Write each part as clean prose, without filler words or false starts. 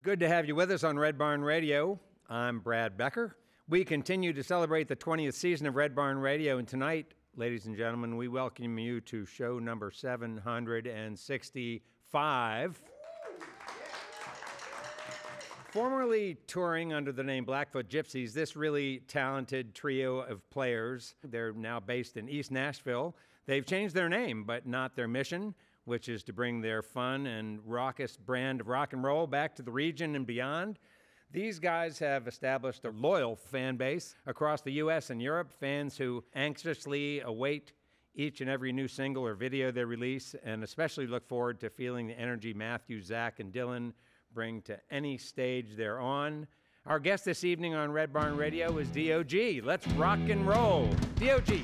Good to have you with us on Red Barn Radio. I'm Brad Becker. We continue to celebrate the 20th season of Red Barn Radio, and tonight, ladies and gentlemen, we welcome you to show number 765. Formerly touring under the name Blackfoot Gypsies, this really talented trio of players, they're now based in East Nashville. They've changed their name, but not their mission, which is to bring their fun and raucous brand of rock and roll back to the region and beyond. These guys have established a loyal fan base across the U.S. and Europe, fans who anxiously await each and every new single or video they release, and especially look forward to feeling the energy Matthew, Zach, and Dylan bring to any stage they're on. Our guest this evening on Red Barn Radio is D.O.G. Let's rock and roll. D.O.G.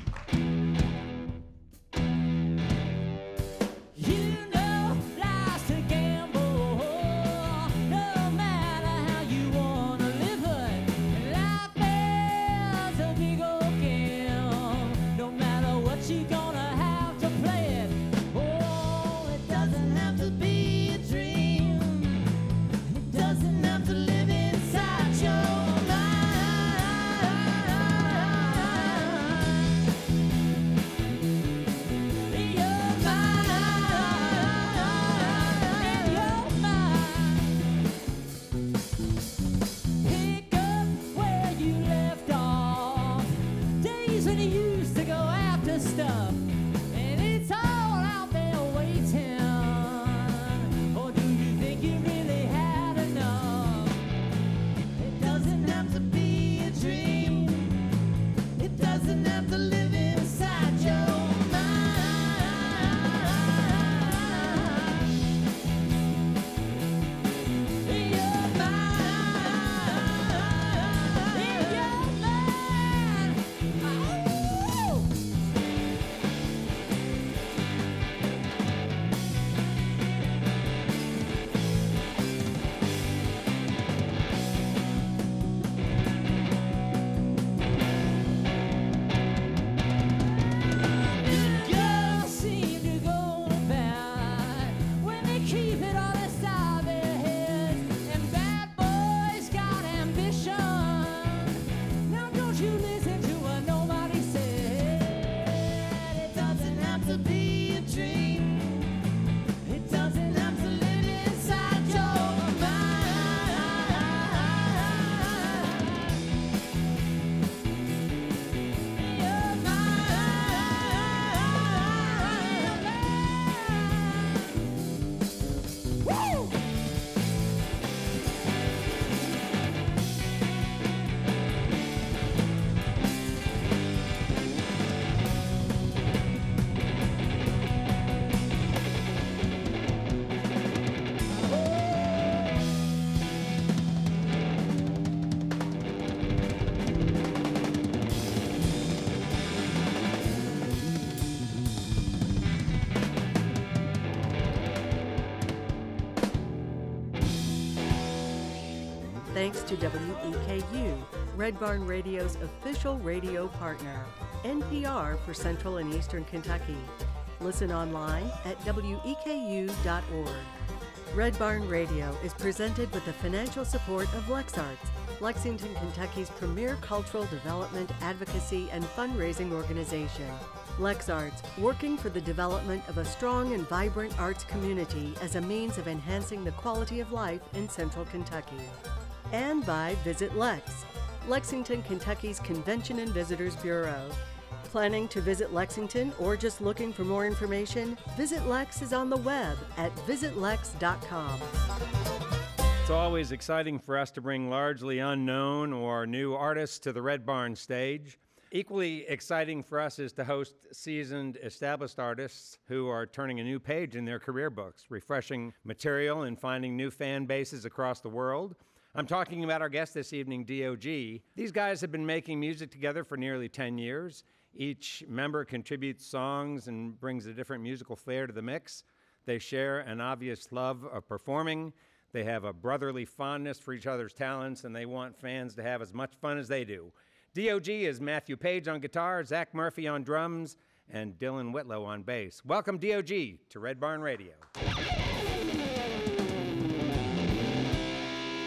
Thanks to WEKU, Red Barn Radio's official radio partner, NPR for Central and Eastern Kentucky. Listen online at weku.org. Red Barn Radio is presented with the financial support of LexArts, Lexington, Kentucky's premier cultural development, advocacy, and fundraising organization. LexArts, working for the development of a strong and vibrant arts community as a means of enhancing the quality of life in Central Kentucky. And by Visit Lex, Lexington, Kentucky's Convention and Visitors Bureau. Planning to visit Lexington or just looking for more information? Visit Lex is on the web at visitlex.com. It's always exciting for us to bring largely unknown or new artists to the Red Barn stage. Equally exciting for us is to host seasoned, established artists who are turning a new page in their career books, refreshing material and finding new fan bases across the world. I'm talking about our guest this evening, D.O.G. These guys have been making music together for nearly 10 years. Each member contributes songs and brings a different musical flair to the mix. They share an obvious love of performing. They have a brotherly fondness for each other's talents, and they want fans to have as much fun as they do. D.O.G. is Matthew Page on guitar, Zach Murphy on drums, and Dylan Whitlow on bass. Welcome, D.O.G., to Red Barn Radio.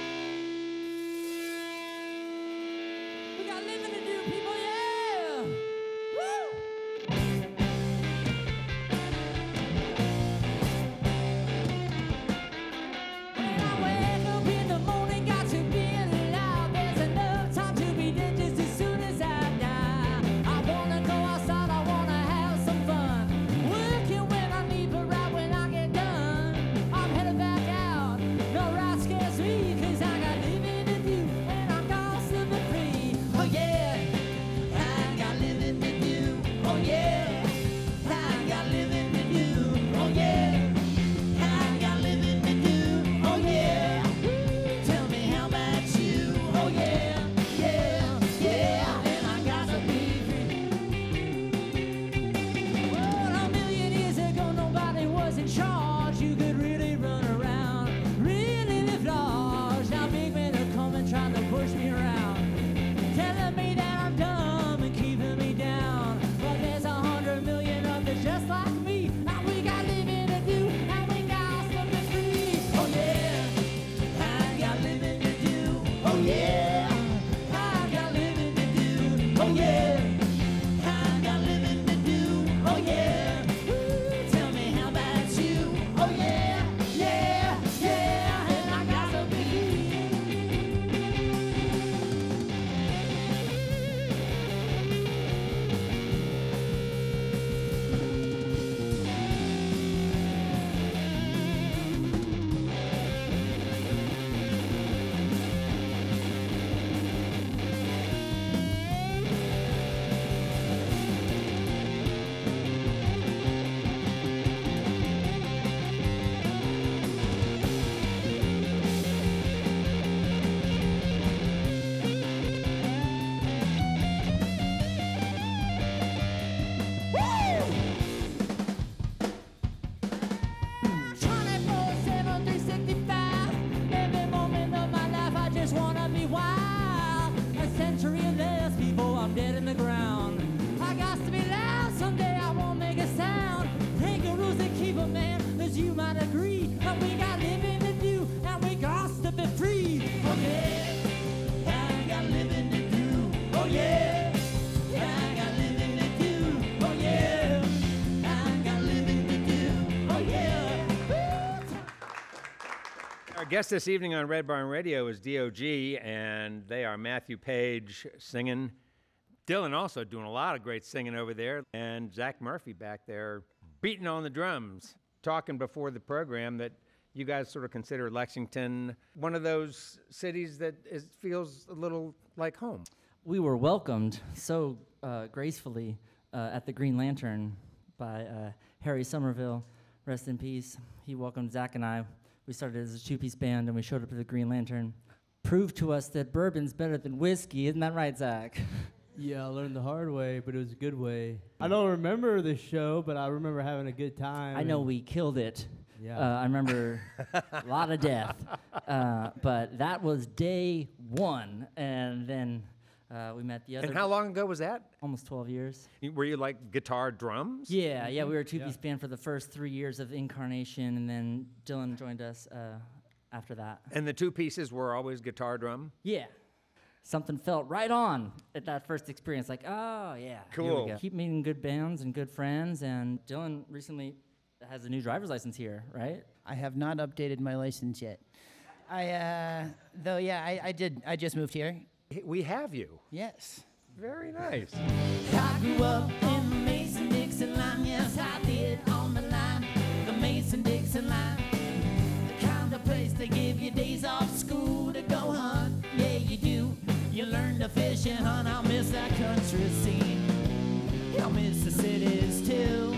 guest this evening on Red Barn Radio is DOG, and they are Matthew Page singing. Dylan also doing a lot of great singing over there, and Zach Murphy back there beating on the drums. Talking before the program that you guys sort of consider Lexington one of those cities that feels a little like home. We were welcomed so gracefully at the Green Lantern by Harry Somerville, rest in peace. He welcomed Zach and I. We started as a two-piece band, and we showed up to the Green Lantern. Proved to us that bourbon's better than whiskey. Isn't that right, Zach? Yeah, I learned the hard way, but it was a good way. I don't remember the show, but I remember having a good time. I know we killed it. Yeah. I remember a lot of death. But that was day one, and then we met the other. And how long ago was that? Almost 12 years. Were you like guitar, drums? Yeah, we were a two-piece band for the first 3 years of Incarnation, and then Dylan joined us after that. And the two pieces were always guitar, drum? Yeah. Something felt right on at that first experience. Like, oh, yeah. Cool. Here we go. Keep meeting good bands and good friends, and Dylan recently has a new driver's license here, right? I have not updated my license yet. I did. I just moved here. We have you. Yes. Very nice. I grew up in the Mason-Dixon line, yes I did, on the line, the Mason-Dixon line. The kind of place they give you days off school to go hunt, yeah you do. You learn to fish and hunt, I'll miss that country scene. I'll miss the cities too.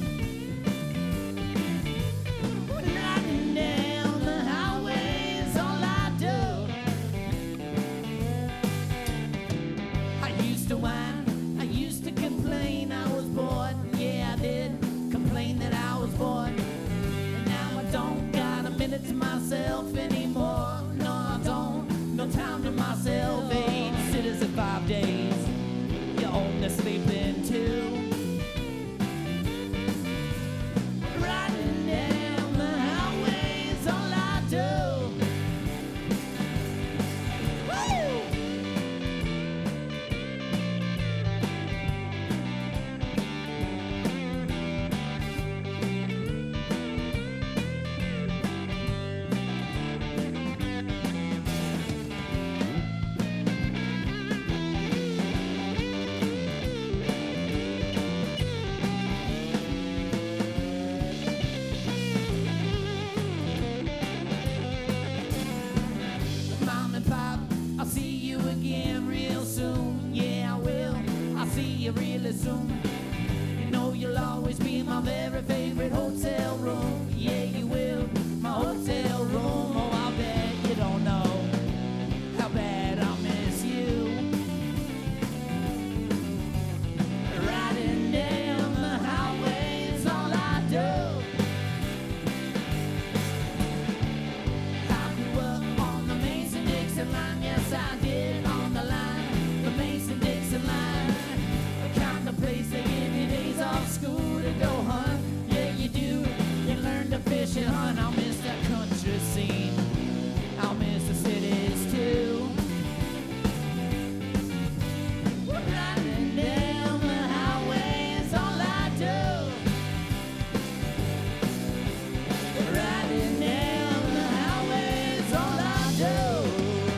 Riding down the highway's all I do. I used to whine, I used to complain I was bored. Yeah, I did complain that I was bored. And now I don't got a minute to myself anymore. No, I don't, no time to myself. 8 cities in 5 days, you're only sleeping 2. Riding down the highway's all I do. Woo! Mom and Pop, I'll see you again real soon. Yeah, I will. I'll see you really soon. You know you'll always be my very favorite hotel room. Yeah, you will. My hotel room. Oh, I bet you don't know how bad I miss you. Riding down the highway's all I do. I grew up on the Mason-Dixon line, yes I did, on the line, the Mason-Dixon line. The kind of place they give you days off school to go hunt. Yeah, you do, you learn to fish and hunt. I'll miss that country scene, I'll miss the cities too. Riding down the highway is all I do. Riding down the highway is all I do.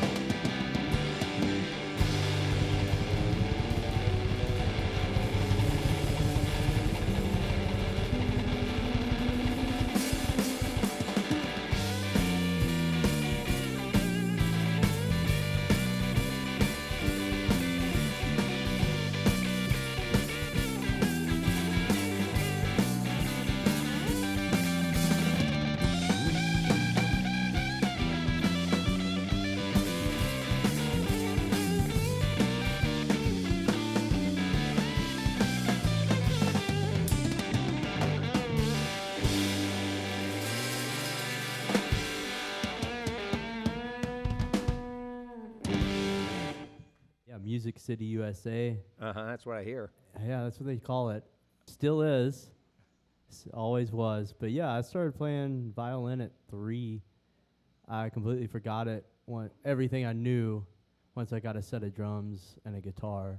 Yeah, Music City, USA. That's what I hear. Yeah, that's what they call it. Still is. Always was. But yeah, I started playing violin at 3. I completely forgot it. Everything I knew once I got a set of drums and a guitar.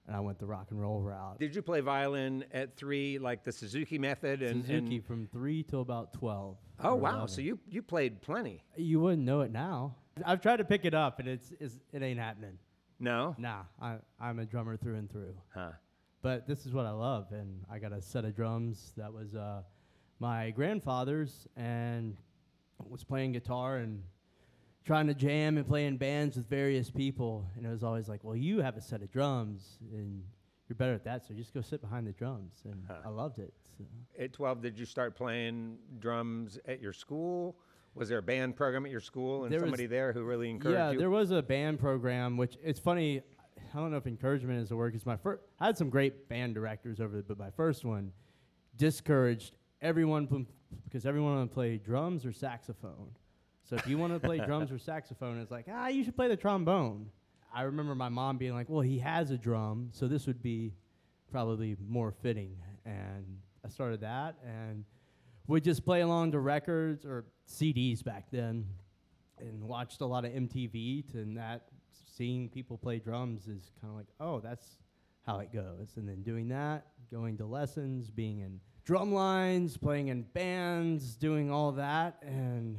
and I went the rock and roll route. Did you play violin at 3, like the Suzuki method? Suzuki from 3 till about 12. Oh, or wow. 11. So you played plenty. You wouldn't know it now. I've tried to pick it up, and it ain't happening. No? Nah, I'm a drummer through and through. Huh. But this is what I love, and I got a set of drums that was my grandfather's, and was playing guitar and trying to jam and play in bands with various people, and it was always like, well, you have a set of drums, and you're better at that, so just go sit behind the drums, and I loved it. So. At 12, did you start playing drums at your school? Was there a band program at your school and There was- somebody there who really encouraged Yeah, you? there was a band program, which it's funny. I don't know if encouragement is the word, because I had some great band directors over there, but my first one discouraged everyone because everyone wanted to play drums or saxophone. So if you want to play drums or saxophone, it's like, you should play the trombone. I remember my mom being like, well, he has a drum, so this would be probably more fitting. And I started that, and would just play along to records or CDs back then, and watched a lot of MTV, and that seeing people play drums is kind of like, oh, that's how it goes. And then doing that, going to lessons, being in drum lines, playing in bands, doing all that, and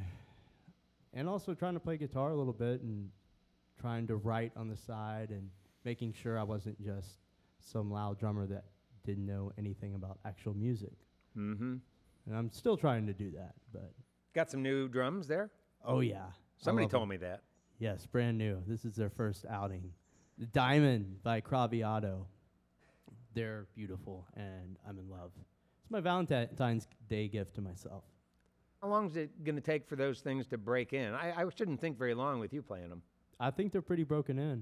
also trying to play guitar a little bit and trying to write on the side and making sure I wasn't just some loud drummer that didn't know anything about actual music. Mm-hmm. And I'm still trying to do that, but Got some new drums there? oh yeah. Somebody told me that. Yes, brand new. This is their first outing. The Diamond by Craviotto. They're beautiful, and I'm in love. It's my Valentine's Day gift to myself. How long is it going to take for those things to break in? I shouldn't think very long with you playing them. I think they're pretty broken in.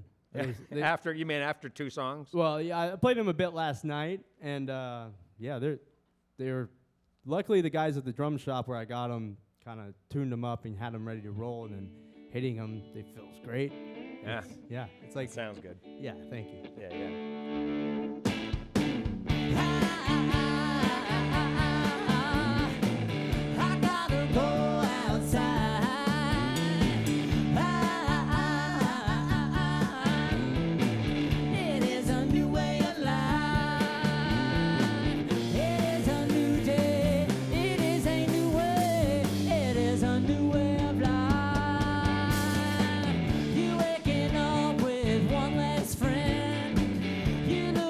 After 2 songs? Well, yeah, I played them a bit last night, and yeah, they're. Luckily, the guys at the drum shop where I got them kind of tuned them up and had them ready to roll, and then hitting them, they feels great. Yeah. It's like Sounds good. yeah. Thank you. Yeah. I gotta go outside. It is a new way of life. It is a new day. It is a new way. It is a new way of life. You waking up with one less friend. You know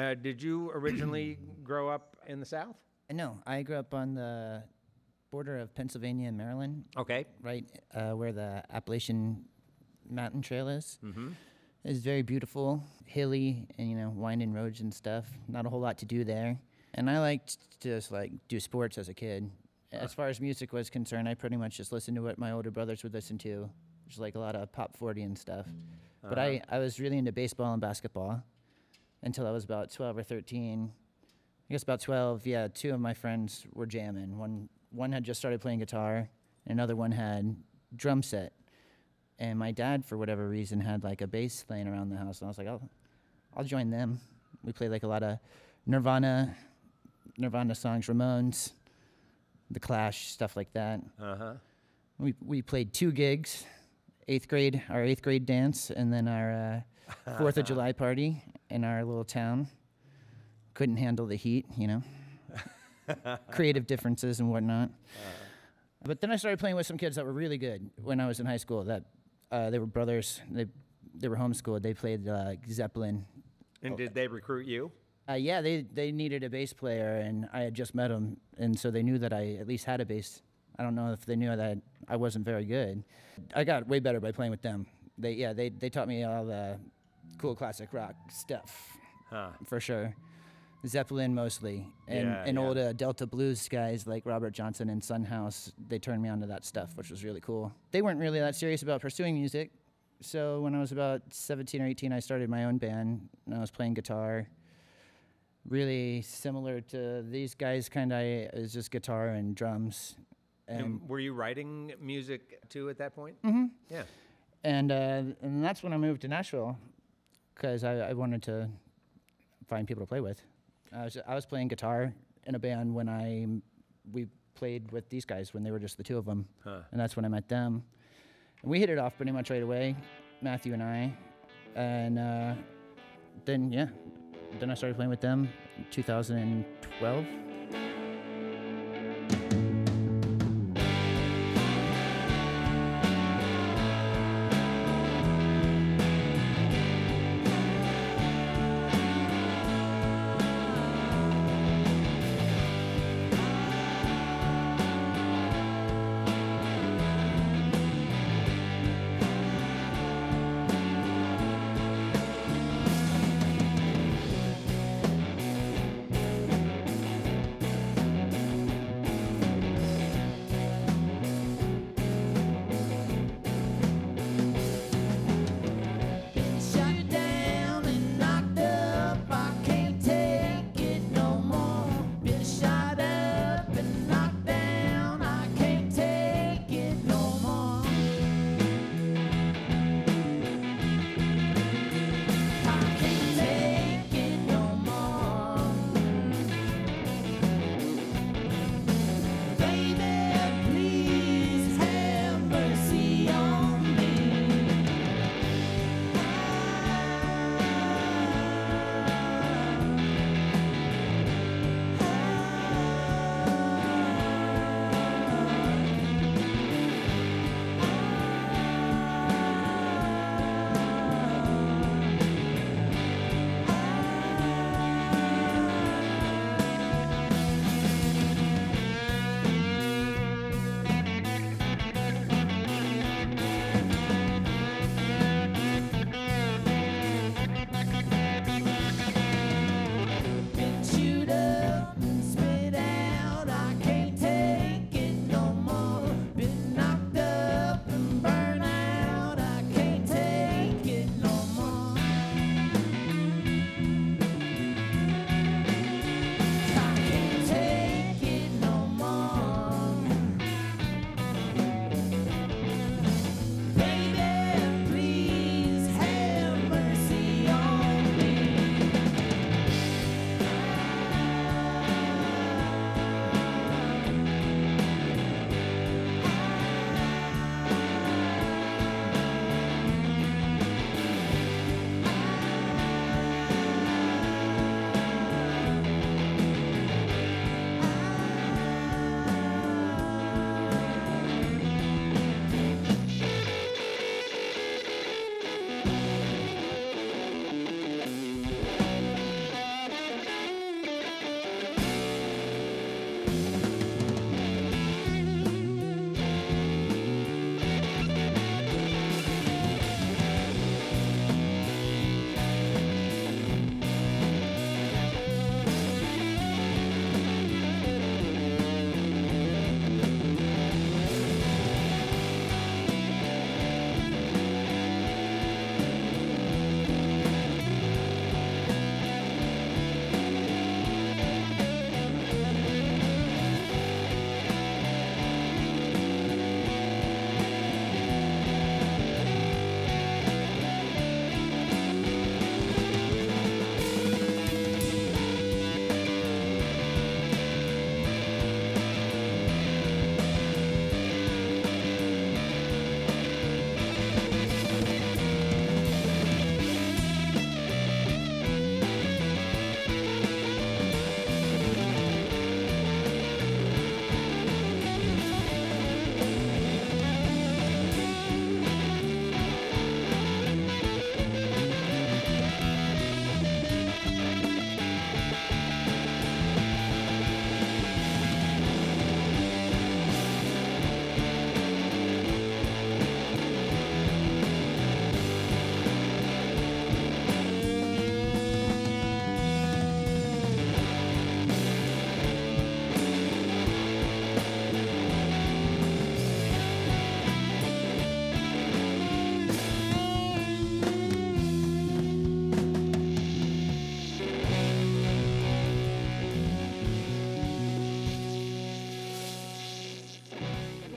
Did you originally grow up in the South? No, I grew up on the border of Pennsylvania and Maryland, Okay. right where the Appalachian Mountain Trail is. Mm-hmm. It's very beautiful, hilly, and winding roads and stuff. Not a whole lot to do there. And I liked to just do sports as a kid. As far as music was concerned, I pretty much just listened to what my older brothers would listen to, which is like a lot of Pop 40 and stuff. But I was really into baseball and basketball until I was about 12 or 13. I guess about 12, yeah, two of my friends were jamming. One had just started playing guitar, and another one had drum set. And my dad, for whatever reason, had like a bass laying around the house, and I was like, I'll join them. We played like a lot of Nirvana songs, Ramones, The Clash, stuff like that. Uh-huh. We played 2 gigs, our 8th grade dance, and then our 4th of July party in our little town. Couldn't handle the heat, creative differences and whatnot. But then I started playing with some kids that were really good when I was in high school. That they were brothers. They were homeschooled. They played Zeppelin. And did they recruit you? Yeah, they needed a bass player, and I had just met them, and so they knew that I at least had a bass. I don't know if they knew that I wasn't very good. I got way better by playing with them. They taught me all the cool classic rock stuff, for sure. Zeppelin mostly, and old Delta blues guys like Robert Johnson and Son House. They turned me onto that stuff, which was really cool. They weren't really that serious about pursuing music, so when I was about 17 or 18, I started my own band, and I was playing guitar. Really similar to these guys, kind of. It was just guitar and drums. And were you writing music too at that point? Mm-hmm. Yeah. And that's when I moved to Nashville, because I wanted to find people to play with. I was playing guitar in a band when we played with these guys when they were just the two of them, and that's when I met them. And we hit it off pretty much right away, Matthew and I, and then I started playing with them in 2012.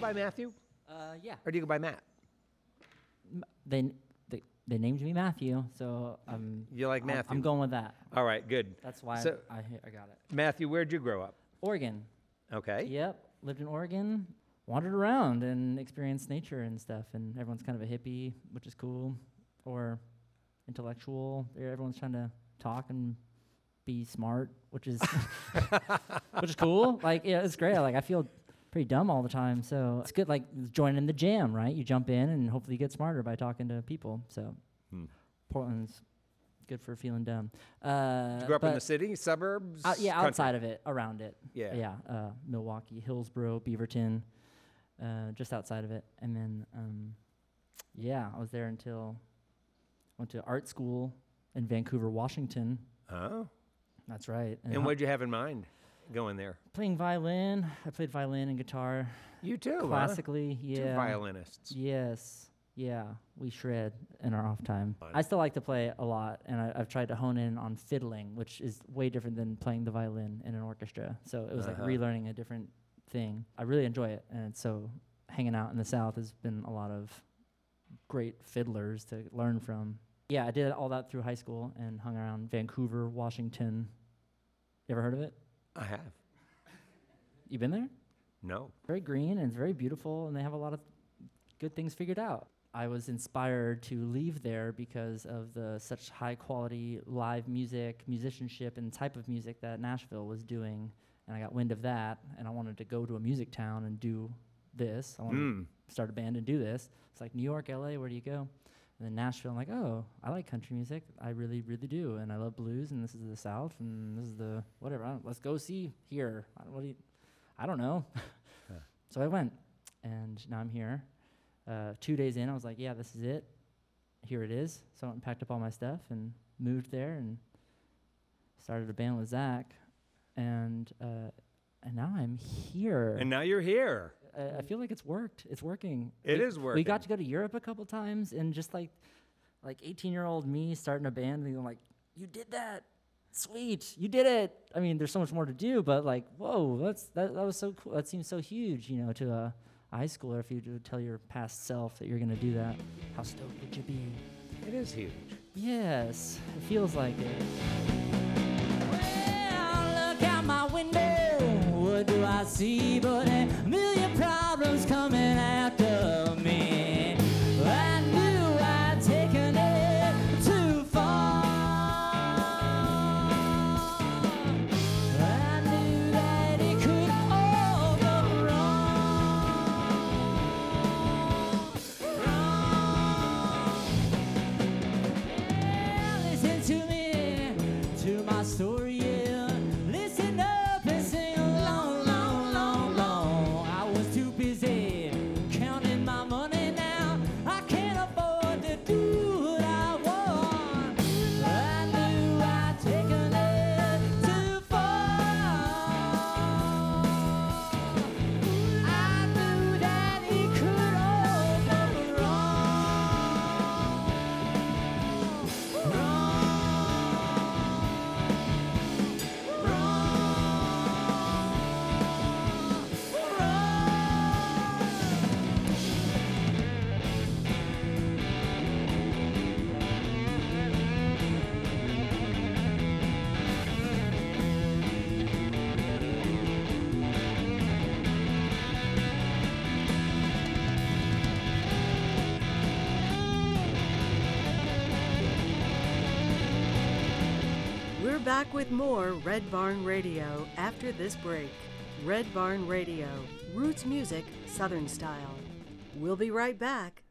by Matthew, Yeah. or do you go by Matt? They named me Matthew, so You like Matthew? I'm going with that. All right, good. That's why So- I got it. Matthew, where'd you grow up? Oregon. Okay. Yep. Lived in Oregon, wandered around and experienced nature and stuff. And everyone's kind of a hippie, which is cool, or intellectual. Everyone's trying to talk and be smart, which is which is cool. Like, yeah, it's great. Like, I feel pretty dumb all the time, so it's good. Like joining the jam, right? You jump in and hopefully you get smarter by talking to people. So Portland's good for feeling dumb. Did you grow up in the city, suburbs? Yeah, country? outside of it, around it. Yeah. Yeah, Milwaukee, Hillsboro, Beaverton, just outside of it. And then, yeah, I was there until went to art school in Vancouver, Washington. Oh. That's right. And what did you have in mind going there? Playing violin. I played violin and guitar You too, huh? classically. Yeah. Two violinists. Yes. Yeah, we shred in our off time. Fun. I still like to play a lot, and I've tried to hone in on fiddling, which is way different than playing the violin in an orchestra. So it was like relearning a different thing. I really enjoy it, and so hanging out in the South has been a lot of great fiddlers to learn from. Yeah, I did all that through high school and hung around Vancouver, Washington. You ever heard of it? I have. You been there? No. Very green and it's very beautiful, and they have a lot of good things figured out. I was inspired to leave there because of the such high quality live music, musicianship, and type of music that Nashville was doing, and I got wind of that, and I wanted to go to a music town and do this. I wanted to start a band and do this. It's like New York, LA, where do you go? And then Nashville, I'm like, oh, I like country music. I really, really do, and I love blues, and this is the South, and this is the whatever. Let's go see here. I don't know. So I went, and now I'm here. 2 days in, I was like, yeah, this is it. Here it is. So I went and packed up all my stuff and moved there and started a band with Zach. And now I'm here. And now you're here. I feel like it's worked. It's working. It is We working. got to go to Europe a couple times, and just like 18-year-old me starting a band, and like, you did that. Sweet, you did it. I mean, there's so much more to do, but like, whoa, that was so cool. That seems so huge, to a high schooler. If you would tell your past self that you're gonna do that, how stoked would you be? It is huge. Yes, it feels like it. Well, look out my window. What do I see but a million problems coming after me? I knew I'd taken it too far. I knew that it could all go wrong. Listen to me, to my story. Yeah. Listen up and sing along, long, long, long. I was too busy counting my money now. I can't afford to do what I want. I knew I'd taken it too far. I knew that it could all go wrong. We're back with more Red Barn Radio after this break. Red Barn Radio, roots music, Southern style. We'll be right back.